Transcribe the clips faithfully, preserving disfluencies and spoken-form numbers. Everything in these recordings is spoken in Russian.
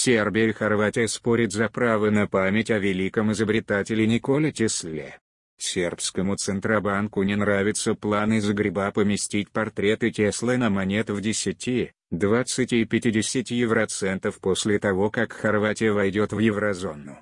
Сербия и Хорватия спорят за право на память о великом изобретателе Николе Тесле. Сербскому Центробанку не нравятся планы Загреба поместить портреты Теслы на монеты в десяти, двадцати и пятидесяти евроцентов после того, как Хорватия войдет в еврозону.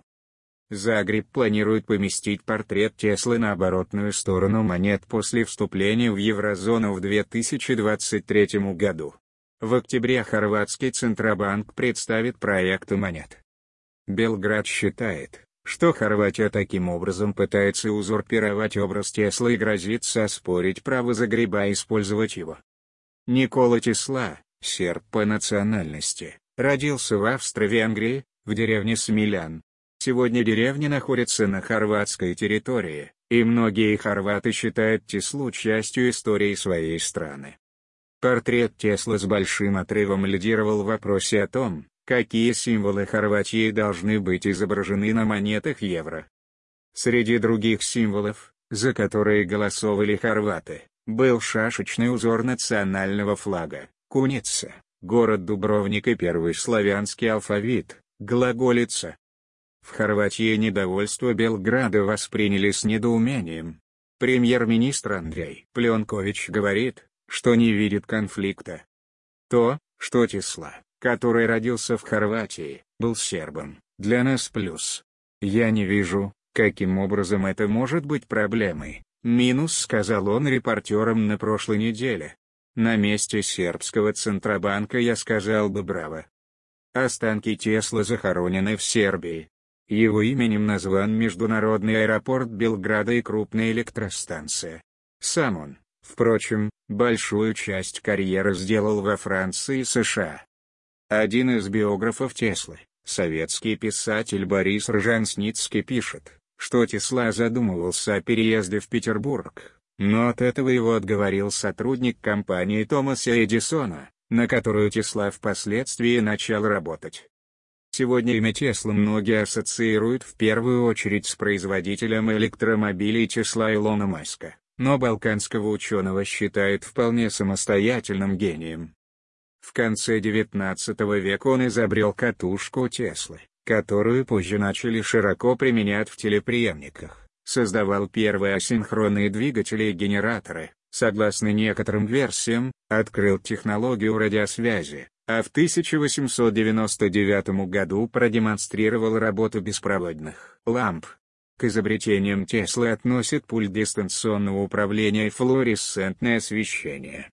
Загреб планирует поместить портрет Теслы на оборотную сторону монет после вступления в еврозону в две тысячи двадцать третьем году. В октябре хорватский Центробанк представит проекты монет. Белград считает, что Хорватия таким образом пытается узурпировать образ Теслы и грозится оспорить право Загреба использовать его. Никола Тесла, серб по национальности, родился в Австро-Венгрии, в деревне Смилян. Сегодня деревня находится на хорватской территории, и многие хорваты считают Теслу частью истории своей страны. Портрет Теслы с большим отрывом лидировал в вопросе о том, какие символы Хорватии должны быть изображены на монетах евро. Среди других символов, за которые голосовали хорваты, был шашечный узор национального флага, куница, город Дубровник и первый славянский алфавит, глаголица. В Хорватии недовольство Белграда восприняли с недоумением. Премьер-министр Андрей Пленкович говорит, что не видит конфликта. То, что Тесла, который родился в Хорватии, был сербом, для нас плюс. Я не вижу, каким образом это может быть проблемой, минус, сказал он репортерам на прошлой неделе. На месте сербского Центробанка я сказал бы браво. Останки Теслы захоронены в Сербии. Его именем назван международный аэропорт Белграда и крупная электростанция. Сам он, впрочем, большую часть карьеры сделал во Франции и США. Один из биографов Теслы, советский писатель Борис Ржансницкий пишет, что Тесла задумывался о переезде в Петербург, но от этого его отговорил сотрудник компании Томаса Эдисона, на которую Тесла впоследствии начал работать. Сегодня имя Тесла многие ассоциируют в первую очередь с производителем электромобилей Тесла Илона Маска, но балканского ученого считают вполне самостоятельным гением. В конце девятнадцатого века он изобрел катушку Теслы, которую позже начали широко применять в телеприемниках, создавал первые асинхронные двигатели и генераторы, согласно некоторым версиям, открыл технологию радиосвязи, а в тысяча восемьсот девяносто девятом году продемонстрировал работу беспроводных ламп. К изобретениям Теслы относят пульт дистанционного управления и флуоресцентное освещение.